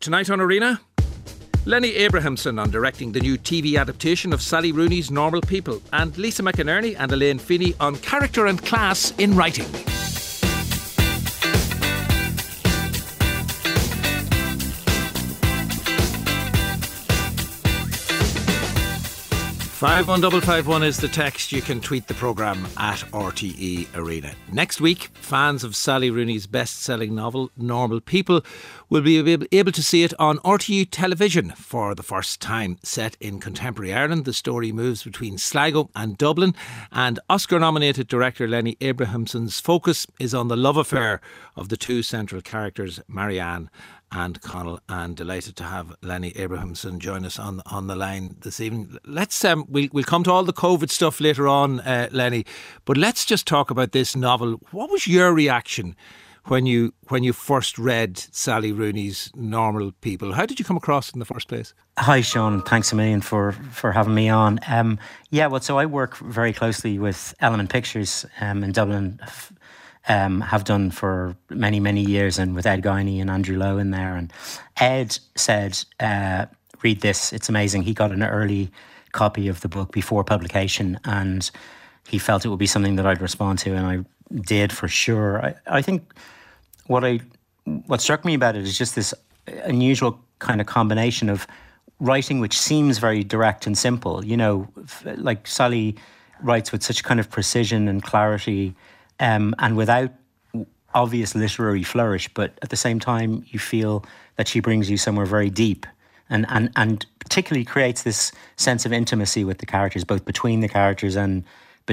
Tonight on Arena, Lenny Abrahamson on directing the new TV adaptation of Sally Rooney's Normal People, and Lisa McInerney and Elaine Feeney on character and class in writing. 51551 is the text. You can tweet the programme at RTE Arena. Next week, fans of Sally Rooney's best-selling novel, Normal People, will be able to see it on RTE television for the first time. Set in contemporary Ireland, the story moves between Sligo and Dublin, and Oscar-nominated director Lenny Abrahamson's focus is on the love affair of the two central characters, Marianne and Connell. And delighted to have Lenny Abrahamson join us on the line this evening. Let's we'll come to all the COVID stuff later on, Lenny, but let's just talk about this novel. What was your reaction when you first read Sally Rooney's Normal People? How did you come across it in the first place? Hi Sean, thanks a million for having me on. So I work very closely with Element Pictures in Dublin. Have done for many, many years, and with Ed Guiney and Andrew Lowe in there. And Ed said, read this, it's amazing. He got an early copy of the book before publication, and he felt it would be something that I'd respond to, and I did for sure. I think what struck me about it is just this unusual kind of combination of writing which seems very direct and simple. You know, like Sally writes with such kind of precision and clarity, and without obvious literary flourish, but at the same time you feel that she brings you somewhere very deep, and particularly creates this sense of intimacy with the characters, both between the characters and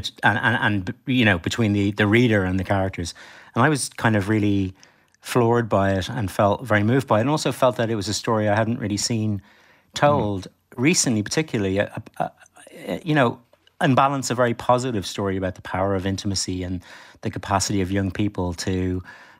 you know, between the reader and the characters. And I was kind of really floored by it and felt very moved by it, and also felt that it was a story I hadn't really seen told recently, particularly you know, on balance, a very positive story about the power of intimacy and the capacity of young people to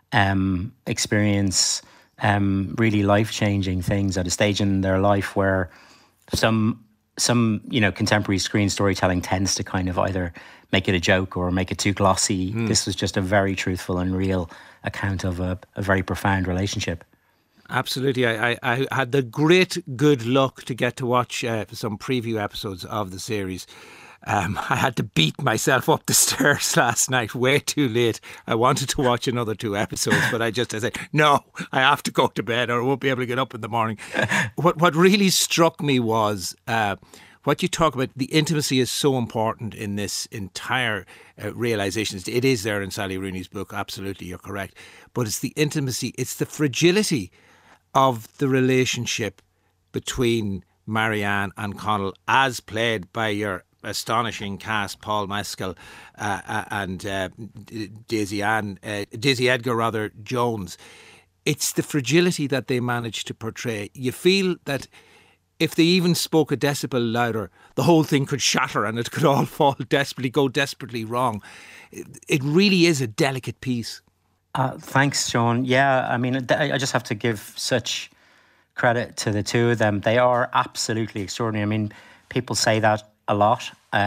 experience really life-changing things at a stage in their life where some you know, contemporary screen storytelling tends to kind of either make it a joke or make it too glossy. This was just a very truthful and real account of a very profound relationship. Absolutely. I had the great good luck to get to watch some preview episodes of the series. I had to beat myself up the stairs last night way too late. I wanted to watch another 2 episodes, but I said, no, I have to go to bed or I won't be able to get up in the morning. What really struck me was what you talk about. The intimacy is so important in this entire realisation. It is there in Sally Rooney's book, absolutely, you're correct. But it's the intimacy, it's the fragility of the relationship between Marianne and Connell, as played by your astonishing cast, Paul Mescal and Daisy Edgar Jones. It's the fragility that they manage to portray. You feel that if they even spoke a decibel louder, the whole thing could shatter and it could all go desperately wrong. It really is a delicate piece. Thanks, Sean. Yeah, I mean, I just have to give such credit to the two of them. They are absolutely extraordinary. I mean, people say that a lot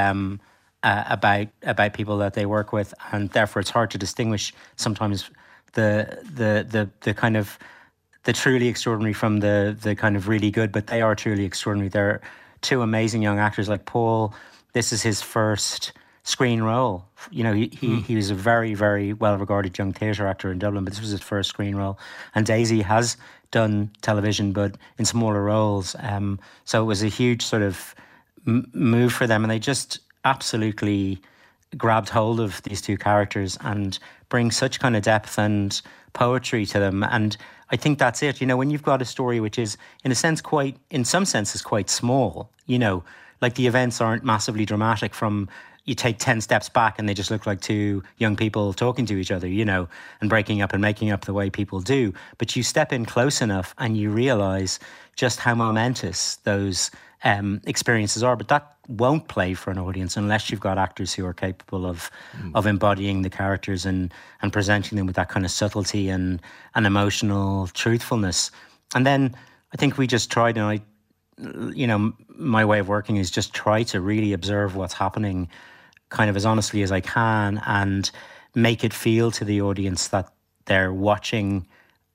about people that they work with, and therefore it's hard to distinguish sometimes the kind of the truly extraordinary from the kind of really good. But they are truly extraordinary. They're two amazing young actors. Like Paul, this is his first screen role. You know, he was a very, very well regarded young theatre actor in Dublin, but this was his first screen role. And Daisy has done television, but in smaller roles. So it was a huge sort of move for them, and they just absolutely grabbed hold of these two characters and bring such kind of depth and poetry to them. And I think that's it. You know, when you've got a story which is in some senses quite small, you know, like the events aren't massively dramatic, from you take 10 steps back and they just look like two young people talking to each other, you know, and breaking up and making up the way people do. But you step in close enough and you realise just how momentous those experiences are. But that won't play for an audience unless you've got actors who are capable of embodying the characters and presenting them with that kind of subtlety and emotional truthfulness. And then I think we just tried, and you know, my way of working is just try to really observe what's happening kind of as honestly as I can and make it feel to the audience that they're watching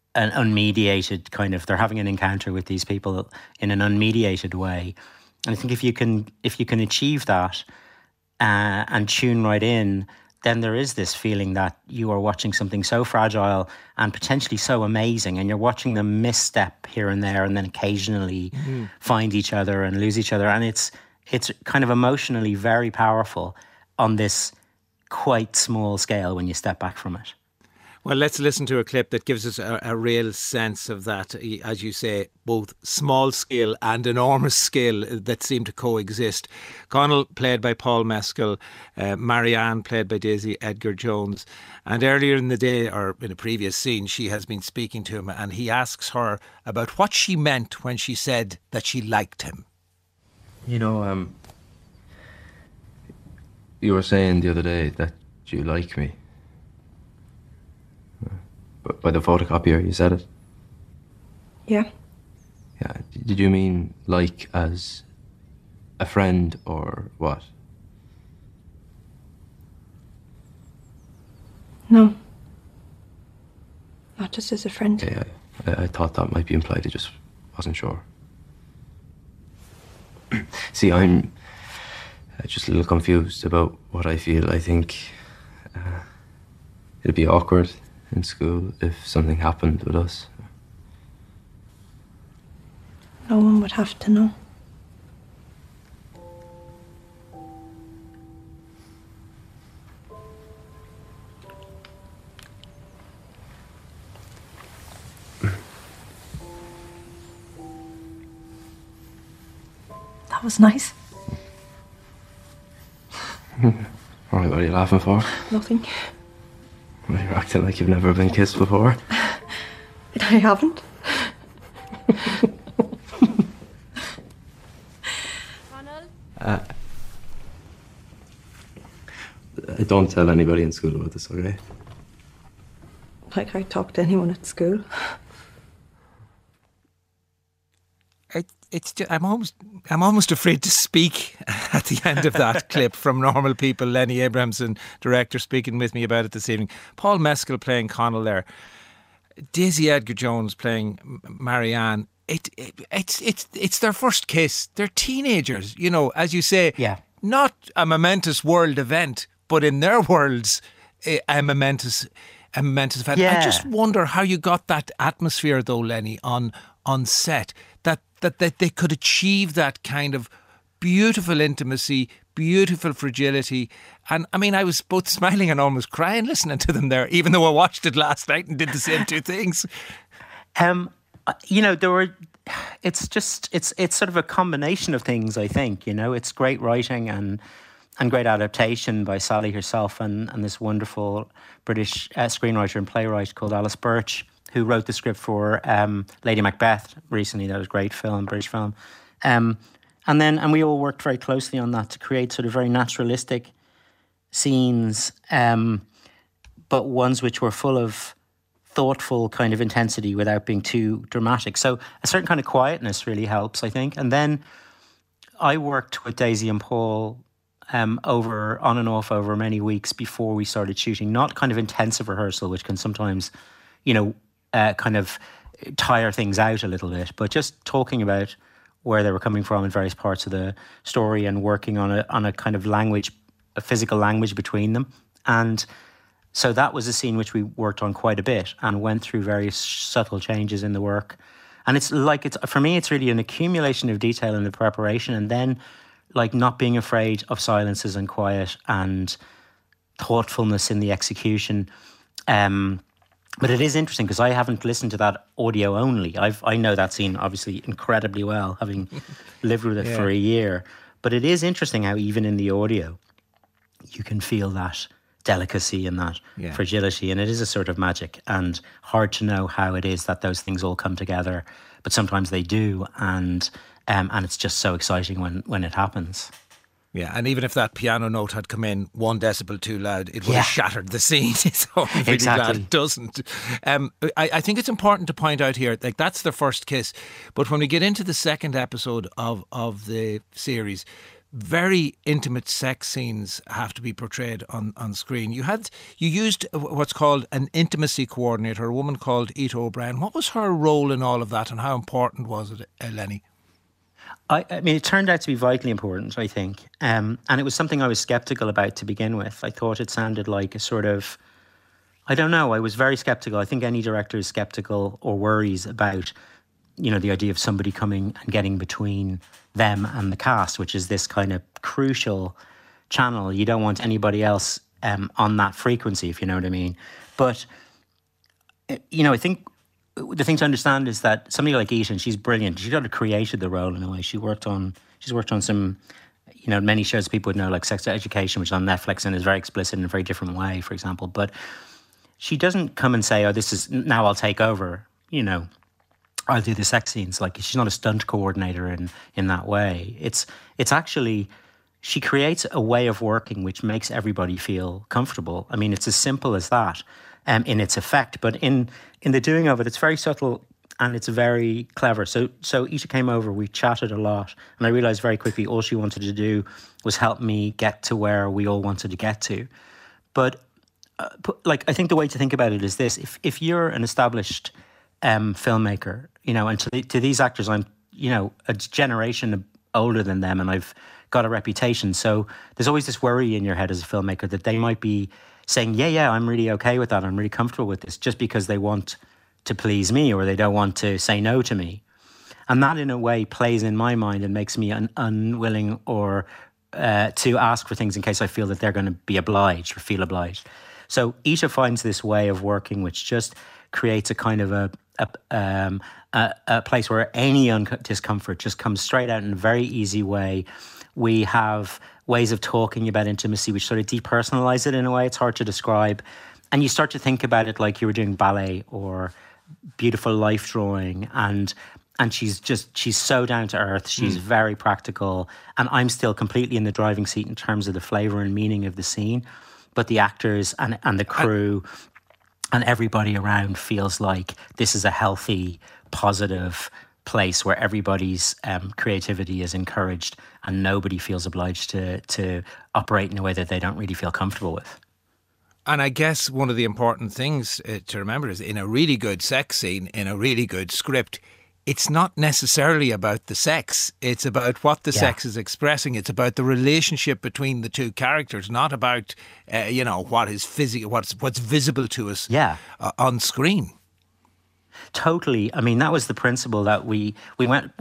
an unmediated kind of, they're having an encounter with these people in an unmediated way. And I think if you can achieve that and tune right in, then there is this feeling that you are watching something so fragile and potentially so amazing, and you're watching them misstep here and there, and then occasionally find each other and lose each other. And it's kind of emotionally very powerful on this quite small scale when you step back from it. Well, let's listen to a clip that gives us a real sense of that, as you say, both small scale and enormous scale that seem to coexist. Connell, played by Paul Mescal, Marianne, played by Daisy Edgar-Jones. And earlier in the day, or in a previous scene, she has been speaking to him, and he asks her about what she meant when she said that she liked him. You know, you were saying the other day that you like me. But by the photocopier, you said it? Yeah. Yeah. Did you mean like as a friend or what? No. Not just as a friend. Okay, I thought that might be implied. I just wasn't sure. See, I'm just a little confused about what I feel. I think it'd be awkward in school if something happened with us. No one would have to know. That was nice. All right, what are you laughing for? Nothing. Well, you're acting like you've never been kissed before. I haven't. Don't tell anybody in school about this, okay? Like I talk to anyone at school. It's just, I'm almost afraid to speak at the end of that clip from Normal People. Lenny Abrahamson, director, speaking with me about it this evening. Paul Mescal playing Connell there. Daisy Edgar-Jones playing Marianne. It's their first kiss. They're teenagers, you know, as you say. Yeah. Not a momentous world event, but in their worlds, a momentous event. Yeah. I just wonder how you got that atmosphere, though, Lenny, on set. That they could achieve that kind of beautiful intimacy, beautiful fragility. And I mean, I was both smiling and almost crying listening to them there, even though I watched it last night and did the same two things. You know, it's sort of a combination of things, I think. You know, it's great writing and great adaptation by Sally herself and this wonderful British screenwriter and playwright called Alice Birch, who wrote the script for Lady Macbeth recently. That was a great film, British film. And we all worked very closely on that to create sort of very naturalistic scenes, but ones which were full of thoughtful kind of intensity without being too dramatic. So a certain kind of quietness really helps, I think. And then I worked with Daisy and Paul on and off over many weeks before we started shooting. Not kind of intensive rehearsal, which can sometimes, you know, kind of tire things out a little bit, but just talking about where they were coming from in various parts of the story and working on a kind of language, a physical language between them. And so that was a scene which we worked on quite a bit and went through various subtle changes in the work. And it's for me, it's really an accumulation of detail in the preparation, and then like not being afraid of silences and quiet and thoughtfulness in the execution. But it is interesting because I haven't listened to that audio only. I know that scene obviously incredibly well, having lived with it for a year. But it is interesting how even in the audio, you can feel that delicacy and that fragility, and it is a sort of magic, and hard to know how it is that those things all come together. But sometimes they do, and it's just so exciting when it happens. Yeah, and even if that piano note had come in 1 decibel too loud, it would have shattered the scene. So I'm really glad it doesn't. I think it's important to point out here, like that's their first kiss. But when we get into the second episode of the series, very intimate sex scenes have to be portrayed on screen. You used what's called an intimacy coordinator, a woman called Ita O'Brien. What was her role in all of that, and how important was it, Lenny? I mean, it turned out to be vitally important, I think. And it was something I was sceptical about to begin with. I thought it sounded like a sort of, I don't know, I was very sceptical. I think any director is sceptical or worries about, you know, the idea of somebody coming and getting between them and the cast, which is this kind of crucial channel. You don't want anybody else on that frequency, if you know what I mean. But, you know, I think the thing to understand is that somebody like Ita, and she's brilliant. She sort of created the role in a way. She's worked on some, you know, many shows people would know, like Sex Education, which is on Netflix and is very explicit in a very different way, for example. But she doesn't come and say, oh, this is, now I'll take over, you know, I'll do the sex scenes. Like, she's not a stunt coordinator in that way. It's actually, she creates a way of working which makes everybody feel comfortable. I mean, it's as simple as that in its effect, but in the doing of it, it's very subtle and it's very clever. So Ita came over, we chatted a lot, and I realised very quickly all she wanted to do was help me get to where we all wanted to get to. But like, I think the way to think about it is this: if you're an established filmmaker, you know, and to these actors, I'm, you know, a generation older than them, and I've got a reputation. So there's always this worry in your head as a filmmaker that they might be saying, yeah, I'm really okay with that, I'm really comfortable with this, just because they want to please me or they don't want to say no to me. And that, in a way, plays in my mind and makes me unwilling or to ask for things in case I feel that they're going to be obliged or feel obliged. So Ita finds this way of working which just creates a kind of a place where any discomfort just comes straight out in a very easy way. We have ways of talking about intimacy which sort of depersonalize it in a way. It's hard to describe. And you start to think about it like you were doing ballet or beautiful life drawing. And she's so down to earth. She's very practical. And I'm still completely in the driving seat in terms of the flavor and meaning of the scene. But the actors and the crew and everybody around feels like this is a healthy, positive place where everybody's creativity is encouraged and nobody feels obliged to operate in a way that they don't really feel comfortable with. And I guess one of the important things to remember is, in a really good sex scene, in a really good script, it's not necessarily about the sex. It's about what the sex is expressing. It's about the relationship between the two characters, not about, you know, what is physical, what's visible to us on screen. Totally. I mean, that was the principle that we went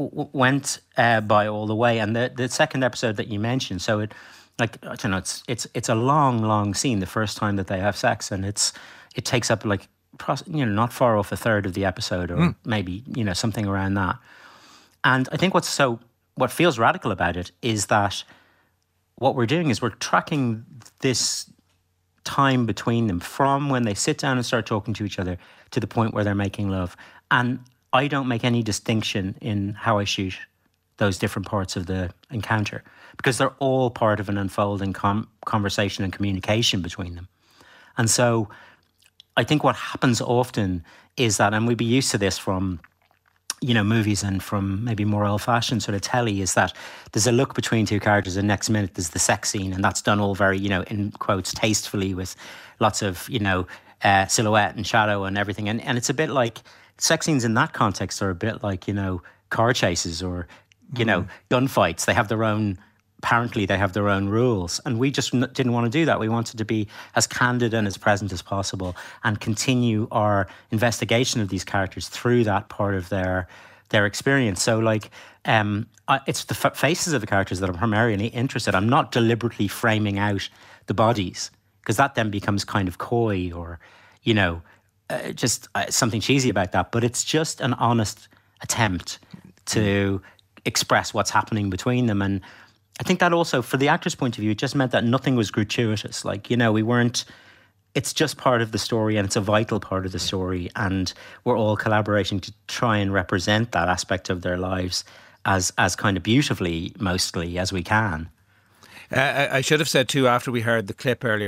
by all the way. And the second episode that you mentioned, so it, like, I don't know, it's a long scene the first time that they have sex, and it takes up, like, you know, not far off a third of the episode, or maybe, you know, something around that. And I think what feels radical about it is that what we're doing is we're tracking this time between them from when they sit down and start talking to each other to the point where they're making love. And I don't make any distinction in how I shoot those different parts of the encounter, because they're all part of an unfolding conversation and communication between them. And so I think what happens often is that, and we'd be used to this from, you know, movies and from maybe more old-fashioned sort of telly, is that there's a look between two characters and next minute there's the sex scene, and that's done all very, you know, in quotes, tastefully, with lots of, you know, silhouette and shadow and everything. And it's a bit like, sex scenes in that context are a bit like, you know, car chases or, you know, gunfights. They have their own, apparently they have their own rules. And we just didn't want to do that. We wanted to be as candid and as present as possible and continue our investigation of these characters through that part of their experience. So, like, it's the faces of the characters that I'm primarily interested. I'm not deliberately framing out the bodies, because that then becomes kind of coy or, you know, just something cheesy about that. But it's just an honest attempt to express what's happening between them. And I think that also, for the actor's point of view, it just meant that nothing was gratuitous. Like, you know, it's just part of the story, and it's a vital part of the story. And we're all collaborating to try and represent that aspect of their lives as kind of beautifully, mostly, as we can. I should have said too, after we heard the clip earlier on,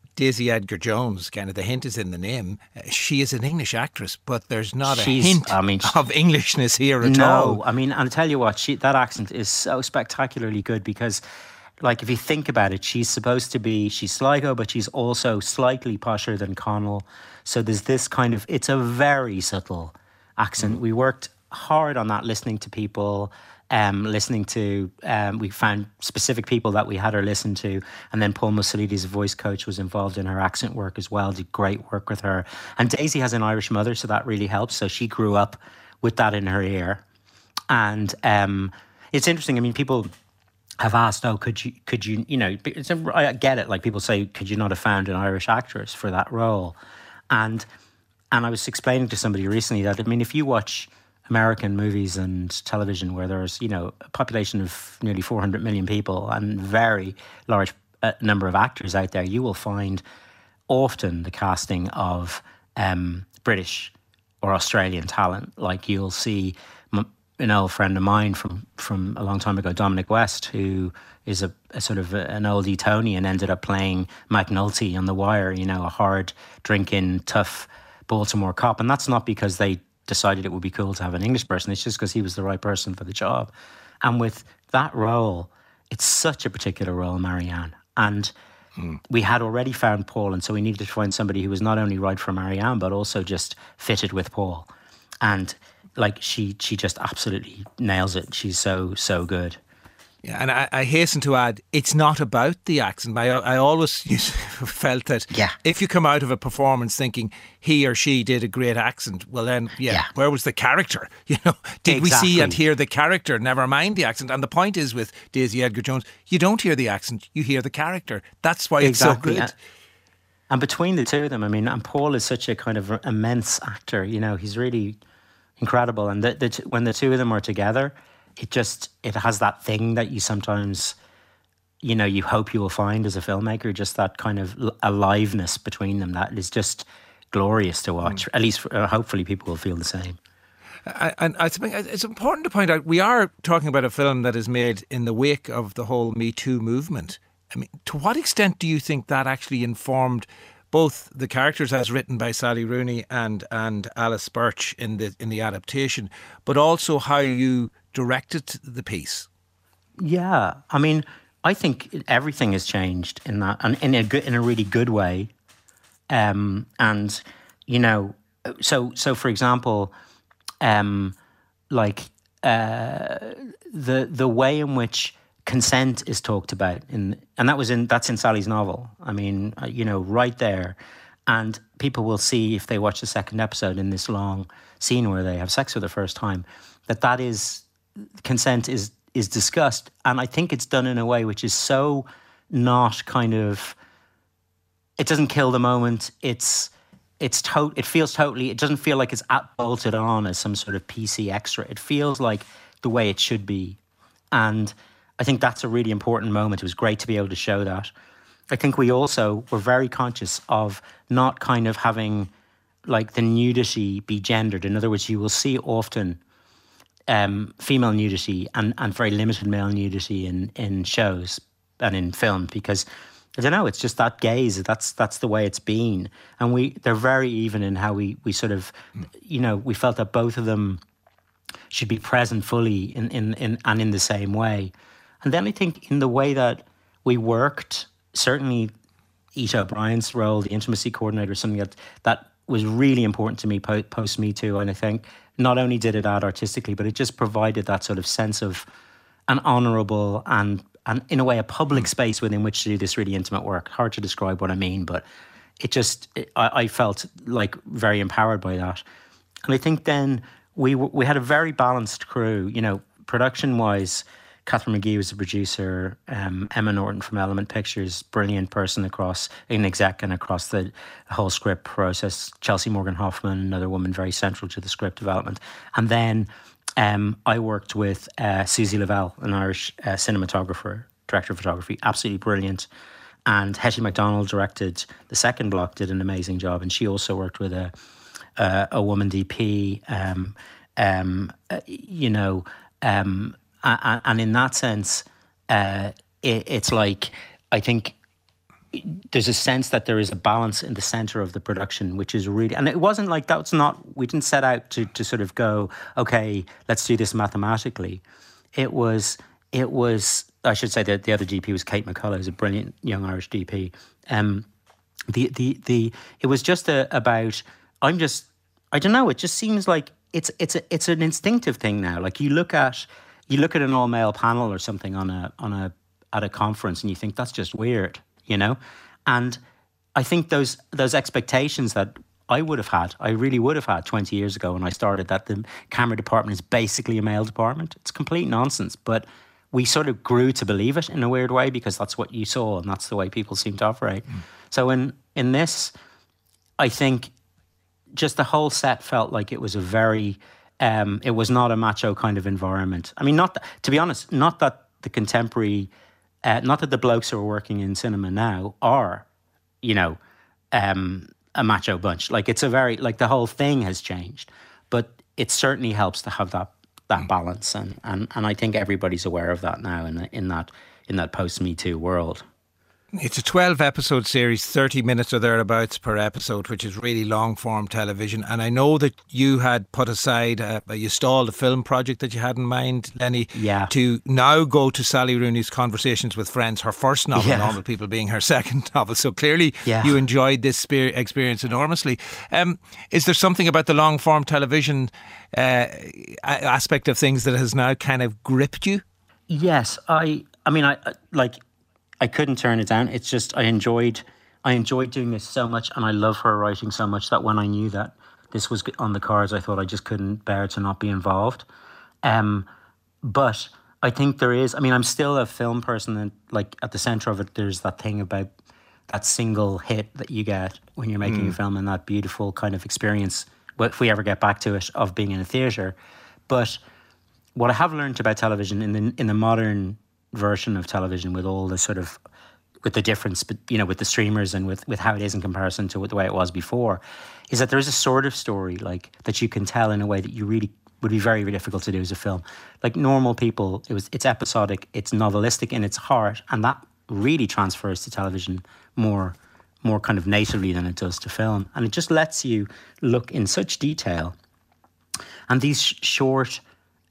Daisy Edgar Jones, kind of the hint is in the name. She is an English actress, but there's not a She's- hint I mean, of Englishness here at No, all. I mean, I'll tell you what, that accent is so spectacularly good because, like, if you think about it, she's Sligo, but she's also slightly posher than Connell. So there's this kind of, it's a very subtle accent. We worked hard on that, listening to people, we found specific people that we had her listen to. And then Paul Mussolini's voice coach was involved in her accent work as well, did great work with her. And Daisy has an Irish mother, so that really helps. So she grew up with that in her ear. And it's interesting. I mean, people have asked, could you, I get it. Like people say, could you not have found an Irish actress for that role? And I was explaining to somebody recently that, I mean, if you watch American movies and television where there's, a population of nearly 400 million people and very large number of actors out there, you will find often the casting of British or Australian talent. Like you'll see an old friend of mine from a long time ago, Dominic West, who is a sort of an oldie Tony and ended up playing McNulty on The Wire, a hard drinking, tough Baltimore cop. And that's not because they decided it would be cool to have an English person. It's just because he was the right person for the job. And with that role, it's such a particular role, Marianne. And we had already found Paul, and so we needed to find somebody who was not only right for Marianne, but also just fitted with Paul. And like she just absolutely nails it. She's so good. Yeah, and I hasten to add, it's not about the accent. I always felt that if you come out of a performance thinking he or she did a great accent, well then, where was the character? Did we see and hear the character? Never mind the accent. And the point is with Daisy Edgar Jones, you don't hear the accent, you hear the character. That's why it's so good. And between the two of them, I mean, and Paul is such a kind of immense actor. He's really incredible. And when the two of them are together, it has that thing that you sometimes, you hope you will find as a filmmaker, just that kind of aliveness between them that is just glorious to watch. At least, hopefully, people will feel the same. And I think it's important to point out, we are talking about a film that is made in the wake of the whole Me Too movement. I mean, to what extent do you think that actually informed both the characters as written by Sally Rooney and Alice Birch in the adaptation, but also how you directed the piece? Yeah, I mean, I think everything has changed in that, and in a really good way. So for example, the way in which consent is talked about that's in Sally's novel. I mean, right there, and people will see if they watch the second episode in this long scene where they have sex for the first time, that is consent is discussed, and I think it's done in a way which is so not kind of. It doesn't kill the moment. It feels totally. It doesn't feel like it's bolted on as some sort of PC extra. It feels like the way it should be, and I think that's a really important moment. It was great to be able to show that. I think we also were very conscious of not kind of having like the nudity be gendered. In other words, you will see often female nudity and very limited male nudity in shows and in film because, I don't know, it's just that gaze. That's the way it's been. And they're very even in how we sort of, we felt that both of them should be present fully in the same way. And then I think in the way that we worked, certainly Ita O'Brien's role, the intimacy coordinator, something that was really important to me post Me Too. And I think not only did it add artistically, but it just provided that sort of sense of an honourable and in a way a public space within which to do this really intimate work. Hard to describe what I mean, but I felt like very empowered by that. And I think then we had a very balanced crew, production-wise. Catherine McGee was the producer, Emma Norton from Element Pictures, brilliant person in exec and across the whole script process. Chelsea Morgan Hoffman, another woman very central to the script development. And then I worked with Susie Lavelle, an Irish cinematographer, director of photography, absolutely brilliant. And Hetty MacDonald directed the second block, did an amazing job. And she also worked with a woman DP, and in that sense, it's like, I think there's a sense that there is a balance in the center of the production, which is really, and it wasn't like we didn't set out to sort of go, okay, let's do this mathematically. It was, I should say that the other DP was Kate McCullough, who's a brilliant young Irish DP. It was just about, I don't know, it just seems like it's an instinctive thing now. Like you look at an all male panel or something at a conference and you think that's just weird, you know? And I think those expectations that I really would have had 20 years ago when I started, that the camera department is basically a male department. It's complete nonsense, but we sort of grew to believe it in a weird way because that's what you saw and that's the way people seem to operate. So in this, I think just the whole set felt like it was a very, it was not a macho kind of environment. I mean, to be honest, not that the contemporary, not that the blokes who are working in cinema now are, you know, a macho bunch. Like it's the whole thing has changed, but it certainly helps to have that balance. And I think everybody's aware of that now in that post-Me Too world. It's a 12-episode series, 30 minutes or thereabouts per episode, which is really long-form television. And I know that you had put aside, you stalled a film project that you had in mind, Lenny, to now go to Sally Rooney's Conversations with Friends, her first novel, Normal People being her second novel. So clearly you enjoyed this experience enormously. Is there something about the long-form television aspect of things that has now kind of gripped you? Yes, I couldn't turn it down. It's just I enjoyed doing this so much, and I love her writing so much that when I knew that this was on the cards, I thought I just couldn't bear to not be involved. But I think there is. I mean, I'm still a film person, and like at the center of it, there's that thing about that single hit that you get when you're making a film, and that beautiful kind of experience, if we ever get back to it, of being in a theatre. But what I have learned about television in the modern version of television, with all the sort of, with the difference, but you know, with the streamers and with how it is in comparison to the way it was before, is that there is a sort of story like that you can tell in a way that you really would be very, very difficult to do as a film. Like Normal People, it's episodic, it's novelistic in its heart, and that really transfers to television more kind of natively than it does to film, and it just lets you look in such detail. And these short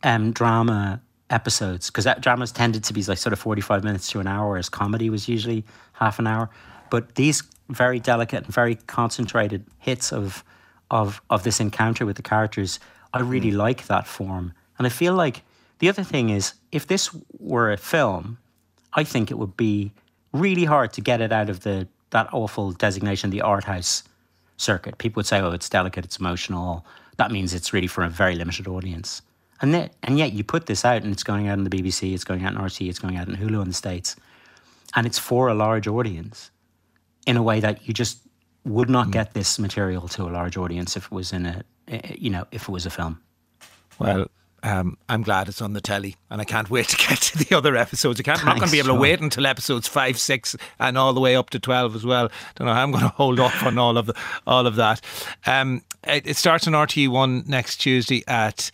drama episodes, because dramas tended to be like sort of 45 minutes to an hour, whereas comedy was usually half an hour. But these very delicate and very concentrated hits of this encounter with the characters, I really like that form. And I feel like the other thing is, if this were a film, I think it would be really hard to get it out of that awful designation, the art house circuit. People would say, oh, it's delicate, it's emotional. That means it's really for a very limited audience. And yet you put this out and it's going out on the BBC, it's going out on RT, it's going out on Hulu in the States. And it's for a large audience in a way that you just would not get this material to a large audience if it was if it was a film. Well, I'm glad it's on the telly, and I can't wait to get to the other episodes. I'm not going to be able to wait until episodes 5, 6 and all the way up to 12 as well. Don't know how I'm going to hold off on all of that. It starts on RTE1 next Tuesday at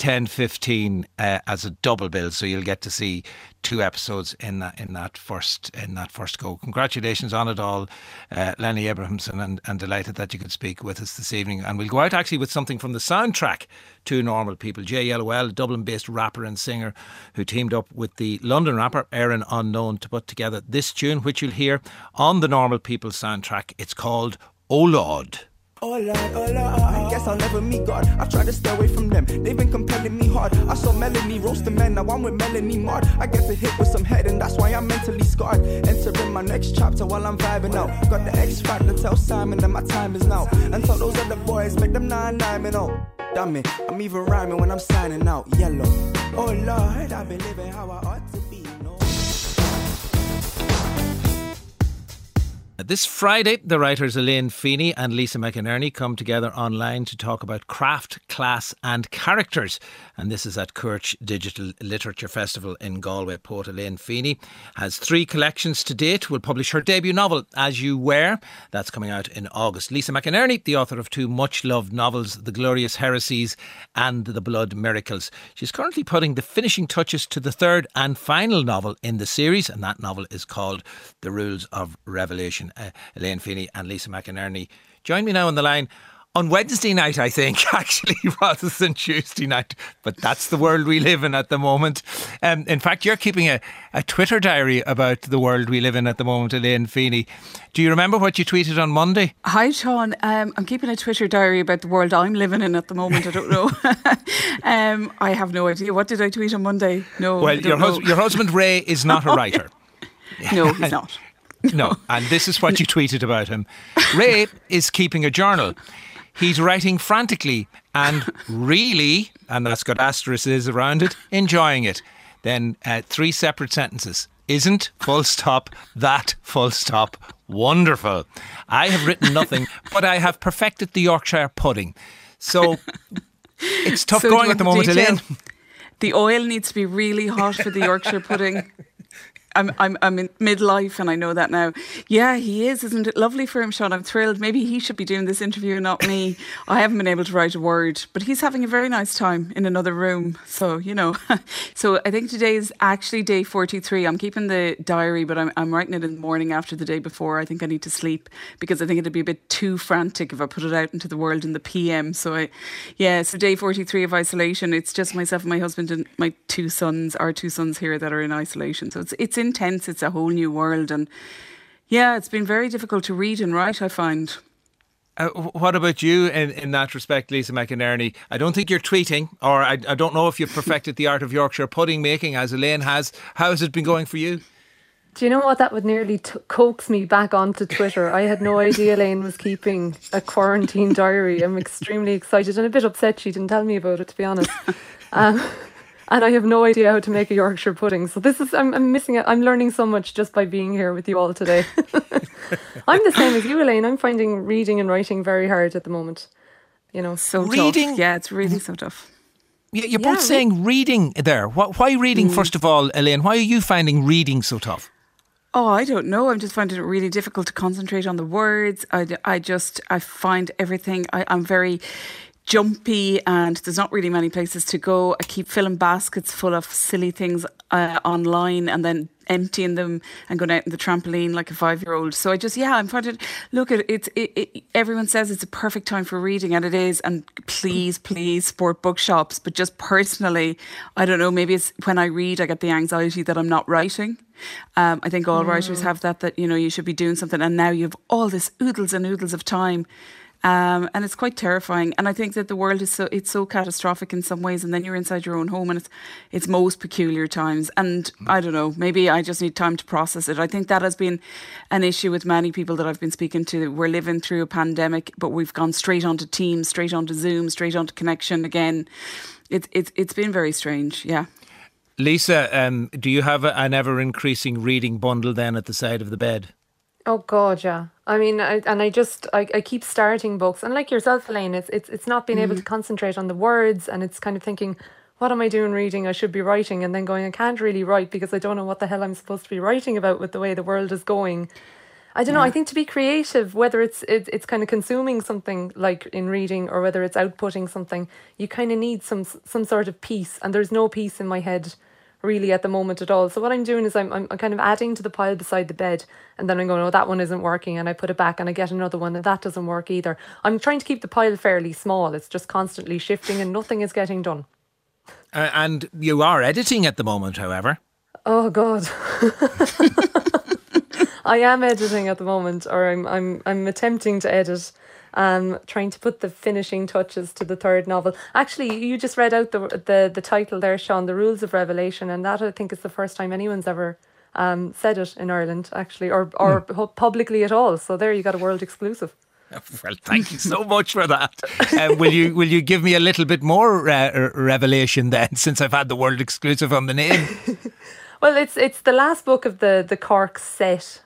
10:15 as a double bill, so you'll get to see 2 episodes in that first go. Congratulations on it all, Lenny Abrahamson, and delighted that you could speak with us this evening. And we'll go out actually with something from the soundtrack to Normal People. Jay Yellowell, a Dublin-based rapper and singer who teamed up with the London rapper Aaron Unknown to put together this tune, which you'll hear on the Normal People soundtrack. It's called Oh Lord. Oh Lord, I guess I'll never meet God. I've tried to stay away from them, they've been compelling me hard. I saw Melanie roast the men, now I'm with Melanie Mard. I get to hit with some head and that's why I'm mentally scarred. Entering my next chapter while I'm vibing out. Got the X Factor, tell Simon that my time is now. And tell those other boys, make them 9-9 and oh. Damn it, I'm even rhyming when I'm signing out. Yellow, oh Lord, I've been living how I ought to be. This Friday, the writers Elaine Feeney and Lisa McInerney come together online to talk about craft, class and characters. And this is at Cuirch Digital Literature Festival in Galway. Poet Elaine Feeney has 3 collections to date. Will publish her debut novel, As You Were. That's coming out in August. Lisa McInerney, the author of 2 much-loved novels, The Glorious Heresies and The Blood Miracles. She's currently putting the finishing touches to the 3rd and final novel in the series, and that novel is called The Rules of Revelation. Elaine Feeney and Lisa McInerney join me now on the line on Wednesday night, I think, actually, rather than Tuesday night. But that's the world we live in at the moment. In fact, you're keeping a Twitter diary about the world we live in at the moment, Elaine Feeney. Do you remember what you tweeted on Monday? Hi, Sean. I'm keeping a Twitter diary about the world I'm living in at the moment. I don't know. I have no idea. What did I tweet on Monday? No. Well, your husband Ray is not a writer. No, he's not. No, and this is what you tweeted about him. Ray is keeping a journal. He's writing frantically and really, and that's got asterisks around it, enjoying it. Then 3 separate sentences. Isn't, full stop, that, full stop, wonderful. I have written nothing, but I have perfected the Yorkshire pudding. So it's tough going at the moment, Elaine. The oil needs to be really hot for the Yorkshire pudding. I'm in midlife and I know that now. Yeah, he is. Isn't it lovely for him, Sean? I'm thrilled. Maybe he should be doing this interview, not me. I haven't been able to write a word, but he's having a very nice time in another room. So, you know. So I think today is actually day 43. I'm keeping the diary, but I'm writing it in the morning after the day before. I think I need to sleep because I think it'd be a bit too frantic if I put it out into the world in the PM. So so day 43 of isolation. It's just myself and my husband and my 2 sons, our 2 sons here that are in isolation. So it's intense. It's a whole new world, and it's been very difficult to read and write, I find. What about you in that respect, Lisa McInerney? I don't think you're tweeting, or I don't know if you've perfected the art of Yorkshire pudding making as Elaine has. How has it been going for you? Do you know what? That would nearly coax me back onto Twitter. I had no idea Elaine was keeping a quarantine diary. I'm extremely excited and a bit upset she didn't tell me about it, to be honest. And I have no idea how to make a Yorkshire pudding. So I'm missing it. I'm learning so much just by being here with you all today. I'm the same as you, Elaine. I'm finding reading and writing very hard at the moment. You know, so reading, tough. Yeah, it's really so tough. You're both saying reading there. Why reading, first of all, Elaine? Why are you finding reading so tough? Oh, I don't know. I'm just finding it really difficult to concentrate on the words. I find everything. I'm very jumpy and there's not really many places to go. I keep filling baskets full of silly things online and then emptying them and going out on the trampoline like a 5-year-old. So I'm finding, look, everyone says it's a perfect time for reading, and it is, and please support bookshops. But just personally, I don't know, maybe it's when I read I get the anxiety that I'm not writing. I think all writers have that you know, you should be doing something, and now you have all this oodles and oodles of time. And it's quite terrifying. And I think that the world is so catastrophic in some ways, and then you're inside your own home and it's most peculiar times. And I don't know, maybe I just need time to process it. I think that has been an issue with many people that I've been speaking to. We're living through a pandemic, but we've gone straight onto Teams, straight onto Zoom, straight onto Connection again. It's been very strange, yeah. Lisa, do you have an ever-increasing reading bundle then at the side of the bed? Oh God, yeah. I mean, I keep starting books, and like yourself, Elaine, it's not being able to concentrate on the words, and it's kind of thinking, what am I doing reading? I should be writing, and then going, I can't really write because I don't know what the hell I'm supposed to be writing about with the way the world is going. I don't know. I think to be creative, whether it's kind of consuming something like in reading or whether it's outputting something, you kind of need some sort of peace, and there's no peace in my head really at the moment at all. So what I'm doing is I'm kind of adding to the pile beside the bed, and then I'm going, oh, that one isn't working, and I put it back and I get another one and that doesn't work either. I'm trying to keep the pile fairly small. It's just constantly shifting and nothing is getting done. And you are editing at the moment, however. Oh God. I am editing at the moment, or I'm attempting to edit. Trying to put the finishing touches to the 3rd novel. Actually, you just read out the title there, Sean, The Rules of Revelation, and that I think is the first time anyone's ever said it in Ireland, actually, or publicly at all. So there you got a world exclusive. Well, thank you so much for that. Will you give me a little bit more revelation then, since I've had the world exclusive on the name? Well, it's the last book of the Cork set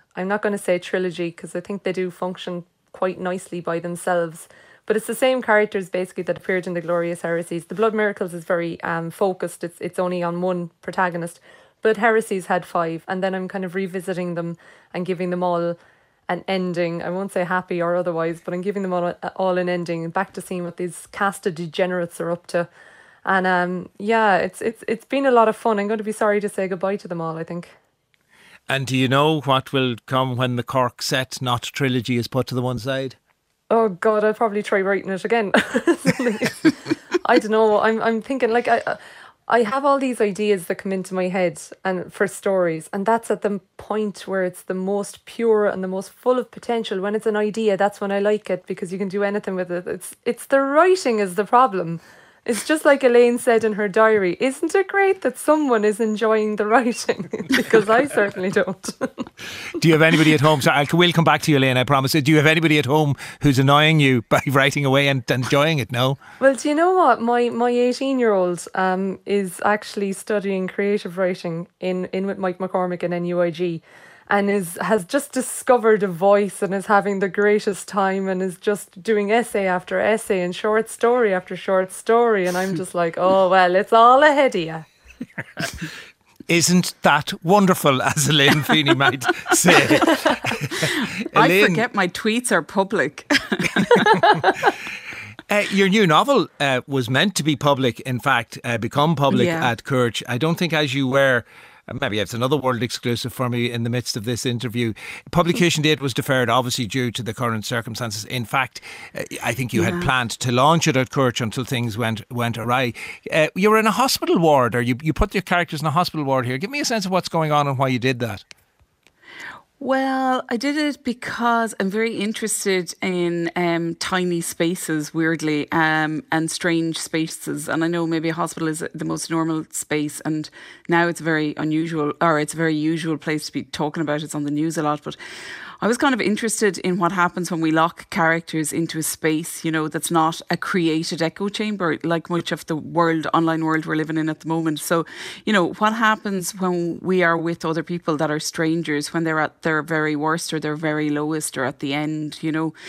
I'm not going to say trilogy because I think they do function quite nicely by themselves. But it's the same characters basically that appeared in The Glorious Heresies. The Blood Miracles is very focused. It's only on one protagonist. But Heresies had 5. And then I'm kind of revisiting them and giving them all an ending. I won't say happy or otherwise, but I'm giving them all an ending and back to seeing what these cast of degenerates are up to. And it's been a lot of fun. I'm going to be sorry to say goodbye to them all, I think. And do you know what will come when the Cork set, not trilogy, is put to the one side? Oh God, I'll probably try writing it again. I don't know. I'm thinking like I have all these ideas that come into my head and for stories, and that's at the point where it's the most pure and the most full of potential. When it's an idea, that's when I like it, because you can do anything with it. It's the writing is the problem. It's just like Elaine said in her diary, isn't it great that someone is enjoying the writing? Because I certainly don't. Do you have anybody at home? So we'll come back to you, Elaine, I promise. Do you have anybody at home who's annoying you by writing away and enjoying it? No? Well, do you know what? My 18-year-old is actually studying creative writing in with Mike McCormick in NUIG. And has just discovered a voice and is having the greatest time and is just doing essay after essay and short story after short story. And I'm just like, oh, well, it's all ahead of you. Isn't that wonderful, as Elaine Feeney might say? I forget my tweets are public. Your new novel was meant to be public, in fact, become public at Courage. I don't think as you were... Maybe it's another world exclusive for me in the midst of this interview. Publication date was deferred, obviously, due to the current circumstances. In fact, I think you had planned to launch it at Courage until things went awry. You were in a hospital ward, or you put your characters in a hospital ward here. Give me a sense of what's going on and why you did that. Well, I did it because I'm very interested in tiny spaces, weirdly, and strange spaces. And I know maybe a hospital is the most normal space, and now it's a very unusual, or it's a very usual place to be talking about. It's on the news a lot, but I was kind of interested in what happens when we lock characters into a space, you know, that's not a created echo chamber like much of the online world we're living in at the moment. So, you know, what happens when we are with other people that are strangers, when they're at their very worst or their very lowest or at the end, you know.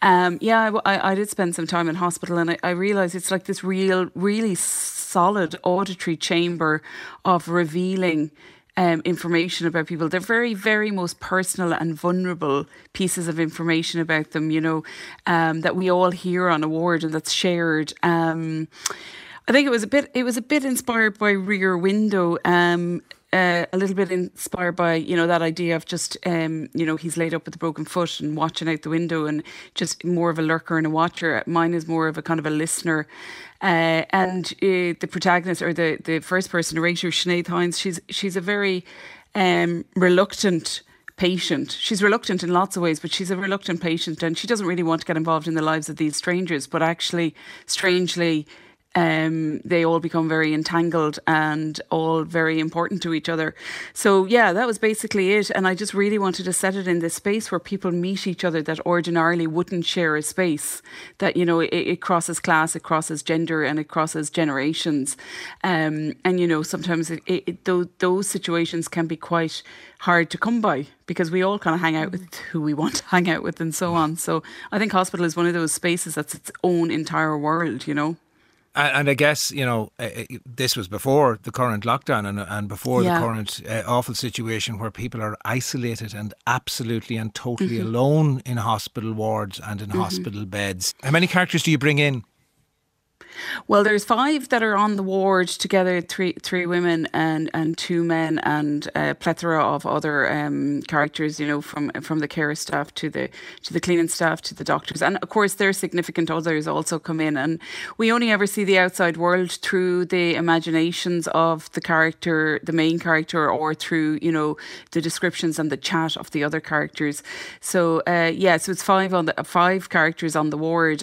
I did spend some time in hospital, and I realised it's like this really solid auditory chamber of revealing information about people. They're very, very most personal and vulnerable pieces of information about them, you know, that we all hear on a ward and that's shared. I think it was a bit inspired by Rear Window, a little bit inspired by, you know, that idea of just, you know, he's laid up with a broken foot and watching out the window, and just more of a lurker and a watcher. Mine is more of a kind of a listener. And the protagonist, or the first person narrator, Sinead Hines, she's a very reluctant patient. She's reluctant in lots of ways, but she's a reluctant patient, and she doesn't really want to get involved in the lives of these strangers. But actually, strangely, they all become very entangled and all very important to each other. So yeah, that was basically it. And I just really wanted to set it in this space where people meet each other that ordinarily wouldn't share a space. That, you know, it crosses class, it crosses gender, and it crosses generations. And, you know, sometimes those situations can be quite hard to come by, because we all kind of hang out with who we want to hang out with and so on. So I think hospital is one of those spaces that's its own entire world, you know. And I guess, you know, this was before the current lockdown and before the current awful situation where people are isolated and absolutely and totally alone in hospital wards and in hospital beds. How many characters do you bring in? Well, there's 5 that are on the ward together, three women and 2 men, and a plethora of other characters, you know, from the care staff to the cleaning staff to the doctors. And of course, their significant others also come in. And we only ever see the outside world through the imaginations of the main character, or through, you know, the descriptions and the chat of the other characters. So, so it's 5 characters on the ward.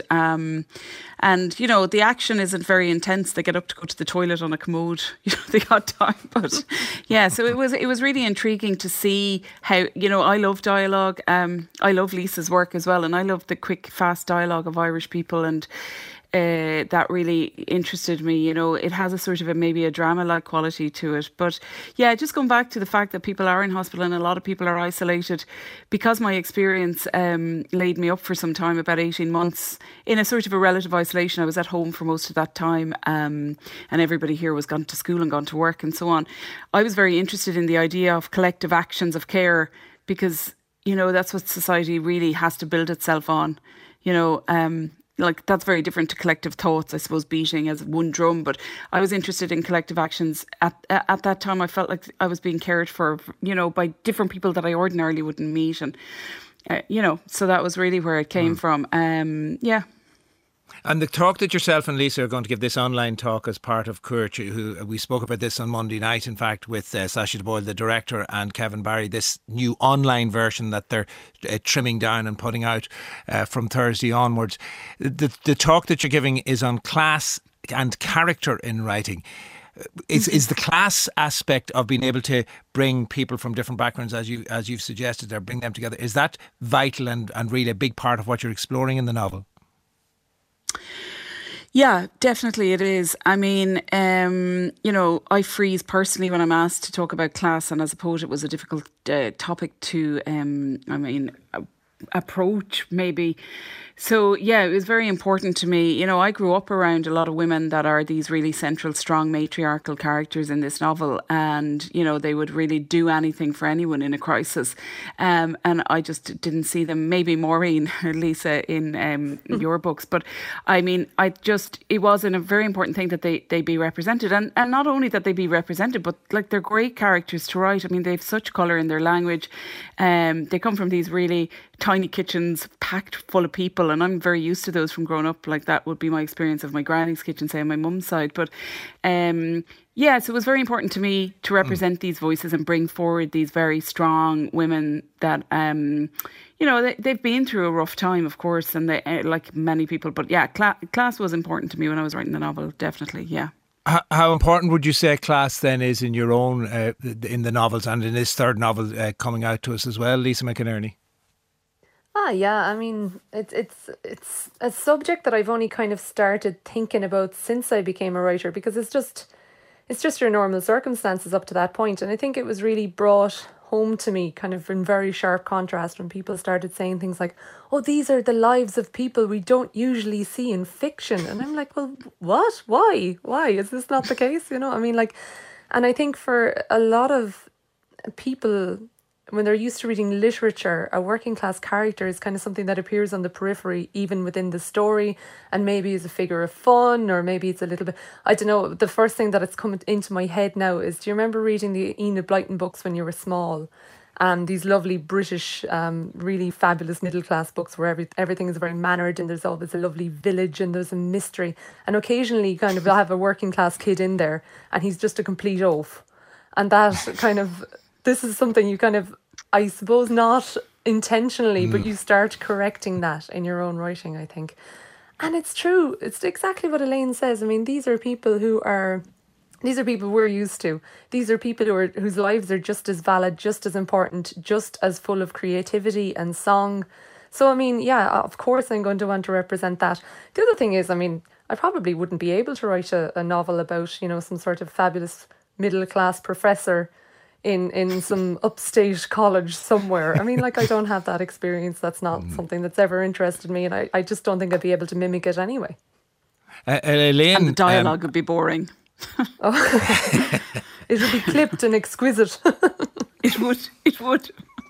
And, you know, the action isn't very intense. They get up to go to the toilet on a commode, you know, the odd time. But yeah, so it was really intriguing to see how, you know, I love dialogue. I love Lisa's work as well. And I love the quick, fast dialogue of Irish people. And that really interested me. You know, it has a sort of maybe a drama-like quality to it. But yeah, just going back to the fact that people are in hospital and a lot of people are isolated, because my experience laid me up for some time, about 18 months, in a sort of a relative isolation. I was at home for most of that time, and everybody here was gone to school and gone to work and so on. I was very interested in the idea of collective actions of care, because, you know, that's what society really has to build itself on. You know, like that's very different to collective thoughts, I suppose, beating as one drum. But I was interested in collective actions. At that time, I felt like I was being cared for, you know, by different people that I ordinarily wouldn't meet. And, you know, so that was really where it came from. Yeah. And the talk that yourself and Lisa are going to give, this online talk as part of Courage, who we spoke about this on Monday night, in fact, with Sacha Boyle, the director, and Kevin Barry, this new online version that they're trimming down and putting out from Thursday onwards. The talk that you're giving is on class and character in writing. Is the class aspect of being able to bring people from different backgrounds, as you've suggested, or bring them together, is that vital and really a big part of what you're exploring in the novel? Yeah, definitely it is. I mean, you know, I freeze personally when I'm asked to talk about class, and as a poet it was a difficult topic to, approach maybe. So yeah, it was very important to me. You know, I grew up around a lot of women that are these really central, strong matriarchal characters in this novel, and you know, they would really do anything for anyone in a crisis. And I just didn't see them. Maybe Maureen or Lisa in your books, but I mean, it was a very important thing that they be represented, and not only that they be represented, but like they're great characters to write. I mean, they have such colour in their language. They come from these really tiny kitchens packed full of people, and I'm very used to those from growing up. Like that would be my experience of my granny's kitchen, say, on my mum's side. But yeah, so it was very important to me to represent these voices and bring forward these very strong women that you know, they've been through a rough time, of course, and they like many people. But yeah, class was important to me when I was writing the novel, definitely. Yeah. How important would you say class then is in your own in the novels and in this third novel coming out to us as well, Lisa McInerney? Yeah, I mean, it's a subject that I've only kind of started thinking about since I became a writer, because it's just your normal circumstances up to that point. And I think it was really brought home to me kind of in very sharp contrast when people started saying things like, oh, these are the lives of people we don't usually see in fiction. And I'm like, well, what? Why? Is this not the case? You know, I mean, like, and I think for a lot of people, when they're used to reading literature, a working class character is kind of something that appears on the periphery, even within the story, and maybe is a figure of fun, or maybe it's a little bit, I don't know. The first thing that it's come into my head now is, do you remember reading the Enid Blyton books when you were small? These lovely British, really fabulous middle class books where everything is very mannered, and there's always a lovely village and there's a mystery. And occasionally you kind of have a working class kid in there and he's just a complete oaf. And that kind of, this is something you kind of, I suppose not intentionally, but you start correcting that in your own writing, I think. And it's true. It's exactly what Elaine says. I mean, these are people we're used to. These are people whose lives are just as valid, just as important, just as full of creativity and song. So, I mean, yeah, of course I'm going to want to represent that. The other thing is, I mean, I probably wouldn't be able to write a novel about, you know, some sort of fabulous middle-class professor in some upstate college somewhere. I mean, like, I don't have that experience. That's not something that's ever interested me, and I just don't think I'd be able to mimic it anyway. Elaine, and the dialogue would be boring. Oh. It would be clipped and exquisite. It would.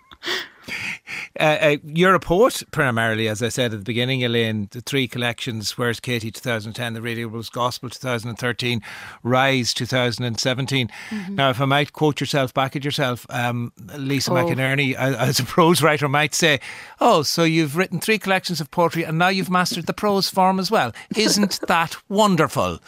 You're a poet primarily, as I said at the beginning, Elaine. The three collections: Where's Katie 2010, The Radio Rose Gospel 2013, Rise 2017. Now, if I might quote yourself back at yourself, Lisa McInerney, as a prose writer, might say, oh, so you've written three collections of poetry and now you've mastered the prose form as well. Isn't that wonderful?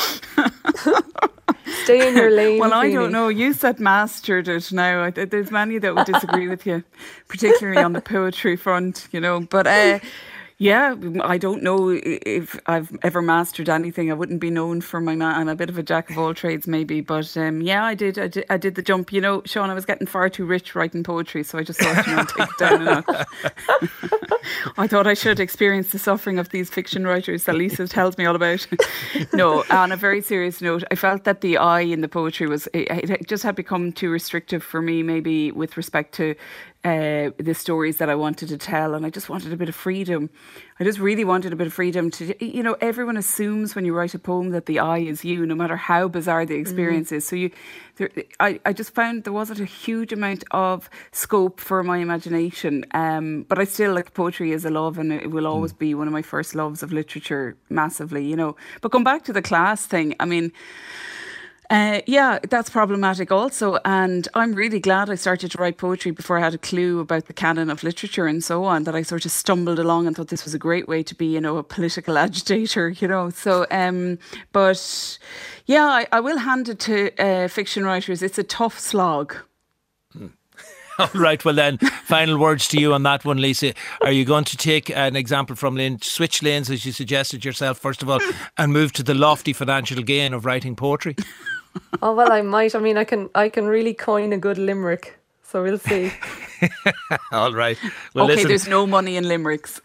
Stay in your lane. Well, I don't know. You said mastered it now. There's many that would disagree with you, particularly on the poetry front, you know. But yeah, I don't know if I've ever mastered anything. I wouldn't be known for I'm a bit of a jack of all trades, maybe. But yeah, I did the jump. You know, Sean, I was getting far too rich writing poetry, so I just thought, you know, take it down a notch. I thought I should experience the suffering of these fiction writers that Lisa tells me all about. No, on a very serious note, I felt that the I in the poetry it just had become too restrictive for me, maybe with respect to the stories that I wanted to tell, and I just wanted a bit of freedom. I just really wanted a bit of freedom to, everyone assumes when you write a poem that the I is you, no matter how bizarre the experience is. So I just found there wasn't a huge amount of scope for my imagination. But I still like poetry as a love, and it will always be one of my first loves of literature, massively, But going back to the class thing, I mean, that's problematic also, and I'm really glad I started to write poetry before I had a clue about the canon of literature and so on, that I sort of stumbled along and thought this was a great way to be, a political agitator, So, but yeah, I will hand it to fiction writers. It's a tough slog. All right, well then, final words to you on that one, Lisa. Are you going to take an example from Lynn, switch lanes as you suggested yourself, first of all, and move to the lofty financial gain of writing poetry? Oh, well, I might. I mean, I can really coin a good limerick, so we'll see. All right. Well, okay, listen. There's no money in limericks.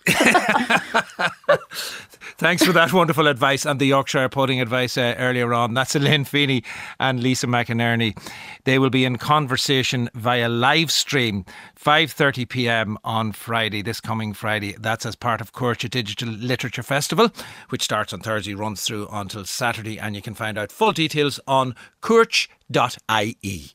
Thanks for that wonderful advice and the Yorkshire pudding advice earlier on. That's Elaine Feeney and Lisa McInerney. They will be in conversation via live stream, 5:30pm on Friday, this coming Friday. That's as part of Courtship Digital Literature Festival, which starts on Thursday, runs through until Saturday, and you can find out full details on courch.ie.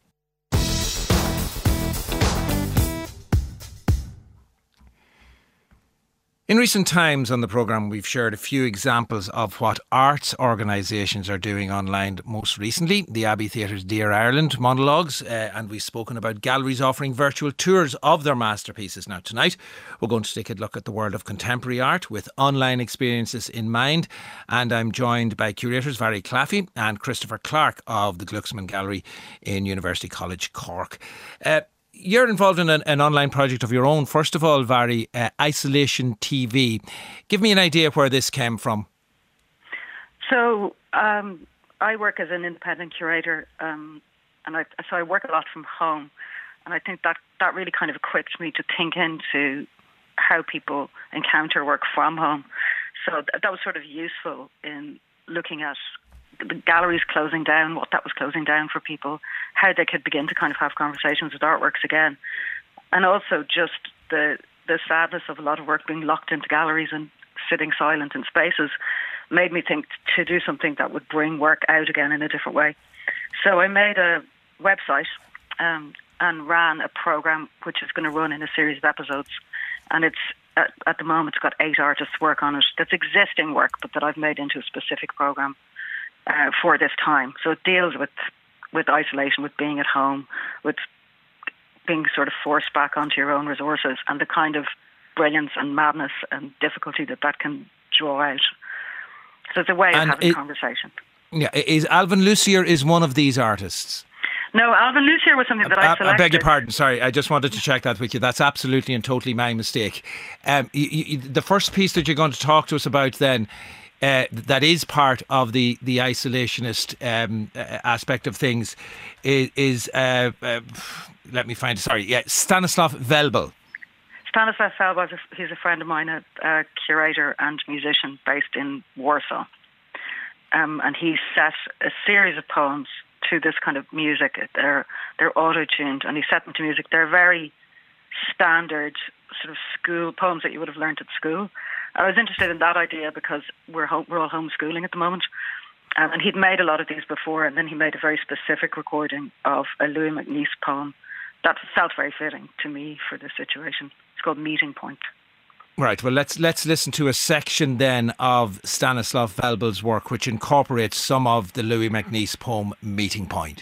In recent times on the programme, we've shared a few examples of what arts organisations are doing online. Most recently, the Abbey Theatre's Dear Ireland monologues, and we've spoken about galleries offering virtual tours of their masterpieces. Now, tonight, we're going to take a look at the world of contemporary art with online experiences in mind. And I'm joined by curators Vary Claffey and Christopher Clark of the Glucksman Gallery in University College Cork. You're involved in an online project of your own. First of all, Vary, Isolation TV. Give me an idea where this came from. So I work as an independent curator, and I work a lot from home. And I think that really kind of equipped me to think into how people encounter work from home. So that was sort of useful in looking at the galleries closing down, what that was closing down for people, how they could begin to kind of have conversations with artworks again. And also just the sadness of a lot of work being locked into galleries and sitting silent in spaces made me think to do something that would bring work out again in a different way. So I made a website and ran a program which is going to run in a series of episodes. And it's at the moment it's got 8 artists work on it. That's existing work, but that I've made into a specific program for this time. So it deals with isolation, with being at home, with being sort of forced back onto your own resources, and the kind of brilliance and madness and difficulty that can draw out. So it's a way of having a conversation. Yeah, is Alvin Lucier is one of these artists? No, Alvin Lucier was something that I selected. I beg your pardon, sorry, I just wanted to check that with you. That's absolutely and totally my mistake. The first piece that you're going to talk to us about then, that is part of the isolationist aspect of things is let me find it. Sorry, Stanislav Velbel. Stanislav Velbel, he's a friend of mine, a curator and musician based in Warsaw, and he set a series of poems to this kind of music. They're auto-tuned, and he set them to music. They're very standard sort of school poems that you would have learnt at school. I was interested in that idea because we're all homeschooling at the moment. And he'd made a lot of these before, and then he made a very specific recording of a Louis MacNeice poem that felt very fitting to me for this situation. It's called Meeting Point. Right, well, let's listen to a section then of Stanislav Velbel's work, which incorporates some of the Louis MacNeice poem Meeting Point.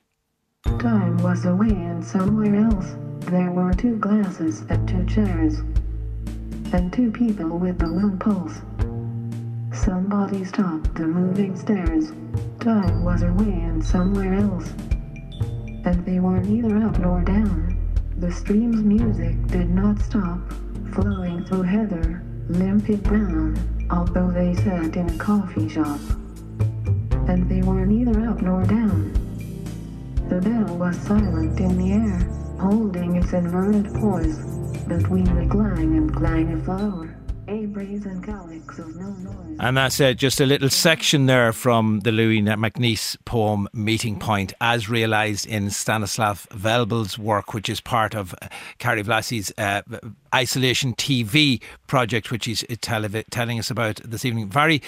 Time was away and somewhere else. There were 2 glasses and 2 chairs. And 2 people with the one pulse. Somebody stopped the moving stairs. Time was away and somewhere else. And they were neither up nor down. The stream's music did not stop, flowing through heather, limpid brown, although they sat in a coffee shop. And they were neither up nor down. The bell was silent in the air, holding its inverted poise. between the clang and clang of flower, a breeze and calyx of no noise. And that's just a little section there from the Louis MacNeice poem Meeting Point, as realised in Stanislav Velbel's work, which is part of Carrie Vlassi's Isolation TV project, which he's telling us about this evening. Vary,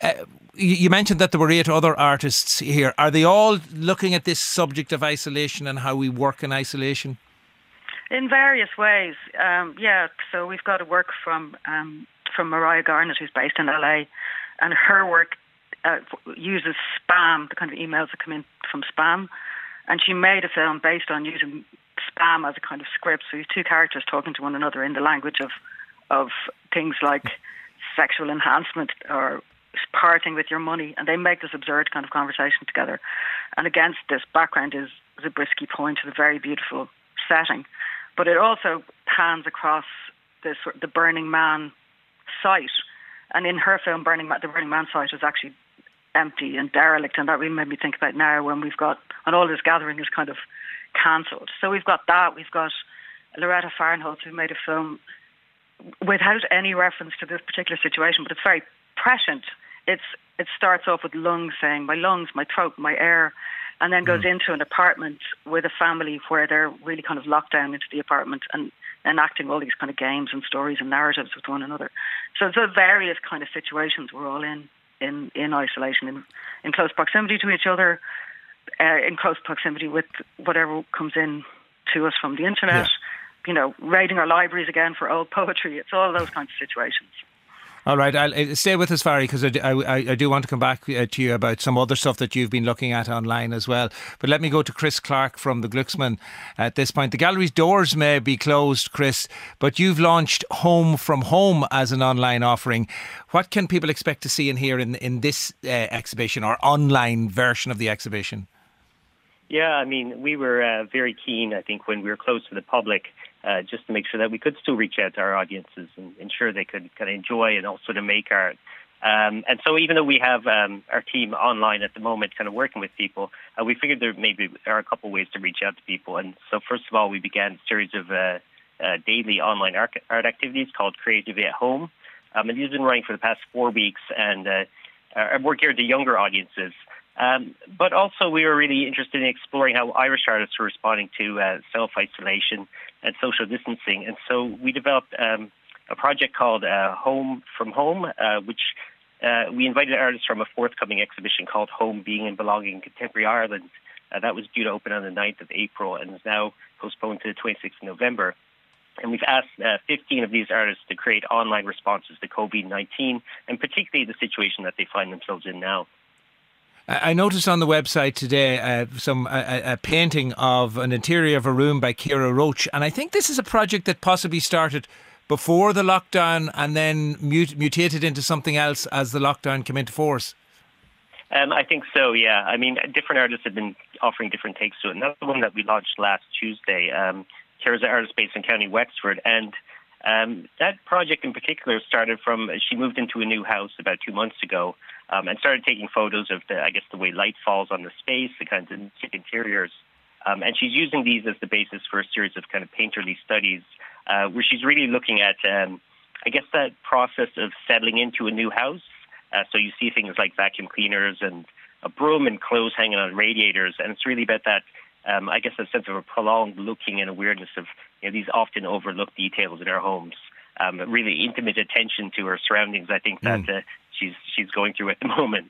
you mentioned that there were 8 other artists here. Are they all looking at this subject of isolation and how we work in isolation? In various ways, So we've got a work from Mariah Garnett, who's based in LA, and her work uses spam, the kind of emails that come in from spam, and she made a film based on using spam as a kind of script. So these 2 characters talking to one another in the language of things like sexual enhancement or parting with your money, and they make this absurd kind of conversation together. And against this background is Zabriskie Point, with a very beautiful setting. But it also pans across the Burning Man site. And in her film, the Burning Man site is actually empty and derelict, and that really made me think about now when we've got, and all this gathering is kind of cancelled. So we've got that. We've got Loretta Farnholtz, who made a film without any reference to this particular situation, but it's very prescient. It starts off with lungs saying, my lungs, my throat, my air, and then goes into an apartment with a family where they're really kind of locked down into the apartment and enacting all these kind of games and stories and narratives with one another. So it's various kind of situations we're all in isolation, in close proximity to each other, in close proximity with whatever comes in to us from the internet, raiding our libraries again for old poetry. It's all those kinds of situations. All right, I'll stay with us, Vary, because I do want to come back to you about some other stuff that you've been looking at online as well. But let me go to Chris Clark from the Glucksman at this point. The gallery's doors may be closed, Chris, but you've launched Home from Home as an online offering. What can people expect to see and hear in this exhibition, or online version of the exhibition? Yeah, I mean, we were very keen, I think, when we were close to the public, just to make sure that we could still reach out to our audiences and ensure they could kind of enjoy and also to make art. And so even though we have our team online at the moment kind of working with people, we figured there maybe are a couple of ways to reach out to people. And so first of all, we began a series of daily online art activities called Creativity at Home. And these have been running for the past 4 weeks, and we're geared to younger audiences. But also we were really interested in exploring how Irish artists were responding to self-isolation and social distancing. And so we developed a project called Home from Home, which we invited artists from a forthcoming exhibition called Home, Being and Belonging in Contemporary Ireland. That was due to open on the 9th of April and is now postponed to the 26th of November. And we've asked 15 of these artists to create online responses to COVID-19, and particularly the situation that they find themselves in now. I noticed on the website today a painting of an interior of a room by Ciara Roach, and I think this is a project that possibly started before the lockdown and then mutated into something else as the lockdown came into force. I think so, yeah. I mean, different artists have been offering different takes to it, and that's the one that we launched last Tuesday. Ciara's an artist based in County Wexford, and that project in particular started from, she moved into a new house about 2 months ago, and started taking photos of the way light falls on the space, the kinds of interiors. And she's using these as the basis for a series of kind of painterly studies, where she's really looking at, that process of settling into a new house. So you see things like vacuum cleaners and a broom and clothes hanging on radiators. And it's really about that, a sense of a prolonged looking and awareness of these often overlooked details in our homes. Really intimate attention to her surroundings, I think, that she's going through at the moment.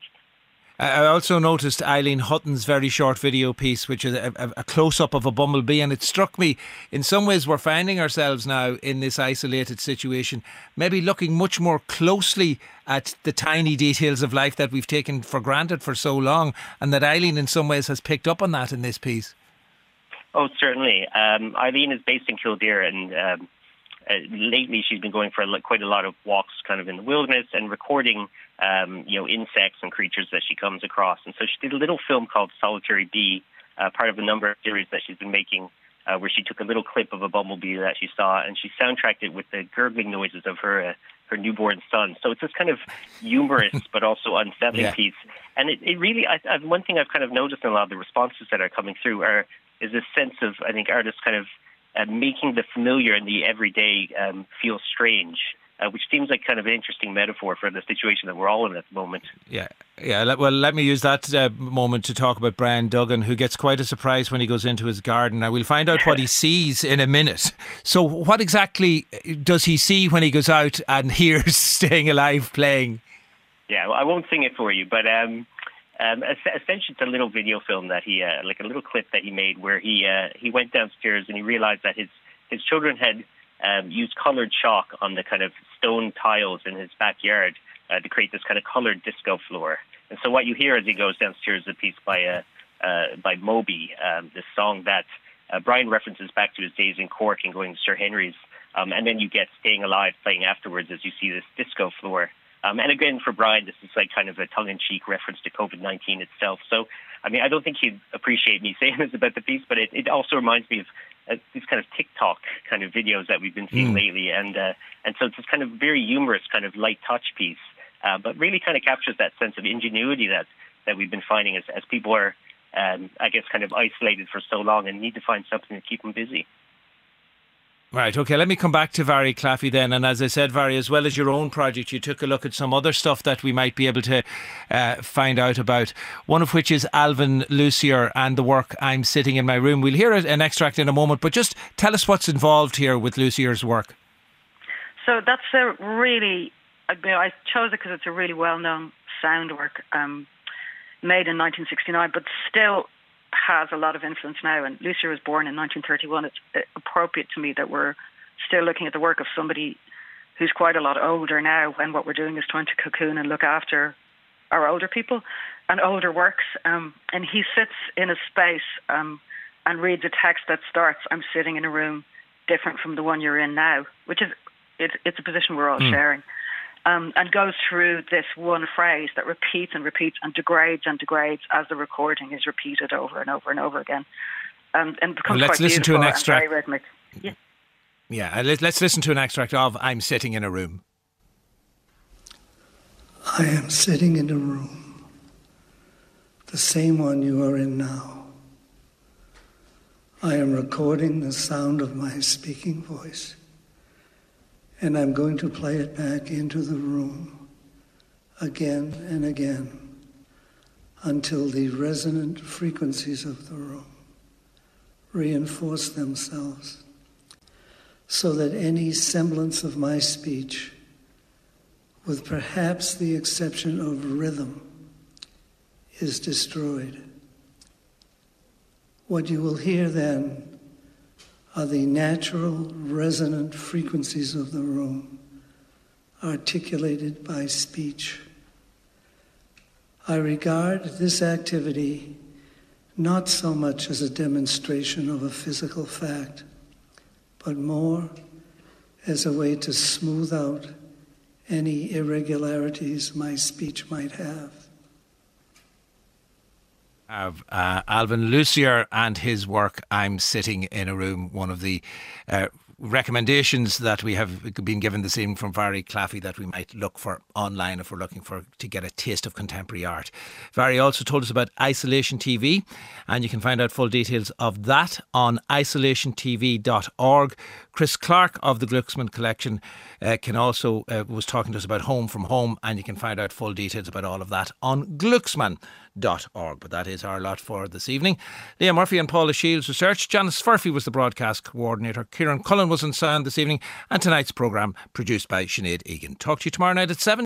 I also noticed Eileen Hutton's very short video piece, which is a close-up of a bumblebee, and it struck me, in some ways we're finding ourselves now in this isolated situation, maybe looking much more closely at the tiny details of life that we've taken for granted for so long, and that Eileen in some ways has picked up on that in this piece. Oh, certainly. Eileen is based in Kildare, and lately she's been going for quite a lot of walks kind of in the wilderness and recording insects and creatures that she comes across. And so she did a little film called Solitary Bee, part of a number of series that she's been making, where she took a little clip of a bumblebee that she saw and she soundtracked it with the gurgling noises of her newborn son. So it's this kind of humorous but also unsettling piece. And it really, one thing I've kind of noticed in a lot of the responses that are coming through is this sense of, I think, artists kind of making the familiar and the everyday feel strange. Which seems like kind of an interesting metaphor for the situation that we're all in at the moment. Yeah. Well, let me use that moment to talk about Brian Duggan, who gets quite a surprise when he goes into his garden. Now, we'll find out what he sees in a minute. So what exactly does he see when he goes out and hears Staying Alive playing? Yeah, well, I won't sing it for you, but essentially it's a little video film that he, like a little clip that he made where he went downstairs and he realised that his children had used coloured chalk on the kind of stone tiles in his backyard to create this kind of coloured disco floor. And so what you hear as he goes downstairs is a piece by Moby, this song that Brian references back to his days in Cork and going to Sir Henry's. And then you get Staying Alive playing afterwards as you see this disco floor. And again, for Brian, this is like kind of a tongue-in-cheek reference to COVID-19 itself. So, I mean, I don't think he'd appreciate me saying this about the piece, but it also reminds me of these kind of TikTok kind of videos that we've been seeing lately. And so it's this kind of very humorous kind of light touch piece, but really kind of captures that sense of ingenuity that we've been finding as people are, I guess, kind of isolated for so long and need to find something to keep them busy. Right, OK, let me come back to Vary Claffey then. And as I said, Vary, as well as your own project, you took a look at some other stuff that we might be able to find out about, one of which is Alvin Lucier and the work I'm Sitting in My Room. We'll hear an extract in a moment, but just tell us what's involved here with Lucier's work. So that's a really, I chose it because it's a really well-known sound work made in 1969, but still has a lot of influence now. And Lucier was born in 1931. It's appropriate to me that we're still looking at the work of somebody who's quite a lot older now, when what we're doing is trying to cocoon and look after our older people and older works. And he sits in a space and reads a text that starts, "I'm sitting in a room different from the one you're in now," which is it's a position we're all sharing. And goes through this one phrase that repeats and repeats and degrades as the recording is repeated over and over and over again. And becomes quite beautiful and very rhythmic. Yeah, let's listen to an extract of I'm Sitting in a Room. I am sitting in a room, the same one you are in now. I am recording the sound of my speaking voice. And I'm going to play it back into the room again and again until the resonant frequencies of the room reinforce themselves so that any semblance of my speech, with perhaps the exception of rhythm, is destroyed. What you will hear then are the natural resonant frequencies of the room, articulated by speech. I regard this activity not so much as a demonstration of a physical fact, but more as a way to smooth out any irregularities my speech might have. Alvin Lucier and his work I'm Sitting in a Room, one of the recommendations that we have been given this evening from Vary Claffey that we might look for online if we're looking to get a taste of contemporary art. Vary also told us about Isolation TV, and you can find out full details of that on isolationtv.org. Chris Clark of the Glucksman Collection was talking to us about Home from Home, and you can find out full details about all of that on Glucksman.org. But that is our lot for this evening. Leah Murphy and Paula Shields researched. Janice Furphy was the broadcast coordinator. Kieran Cullen was on sound this evening, and tonight's programme produced by Sinead Egan. Talk to you tomorrow night at 7.